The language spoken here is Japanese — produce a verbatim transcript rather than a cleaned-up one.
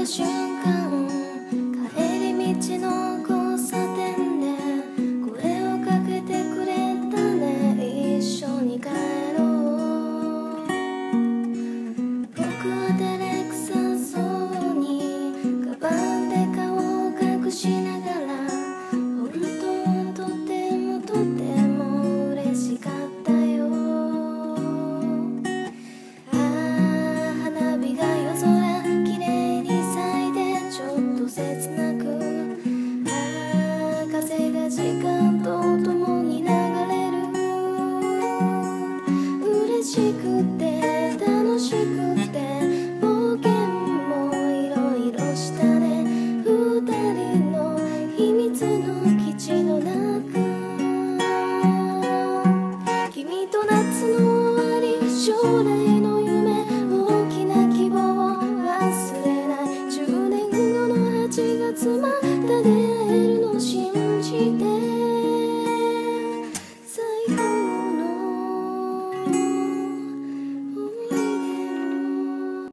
た瞬間、帰り道の交差点で声をかけてくれたね。一緒に帰ろう。僕は照れくさそうにカバンで顔を隠しながら、本当はとてもとても嬉しかったよ。ああ、花火が夜空きれいに咲いてちょっと切なく、ああ、風が時間とともに流れる。嬉しくて楽しくて冒険もいろいろしたね。二人の秘密の基地の中、君と夏の終わり、将来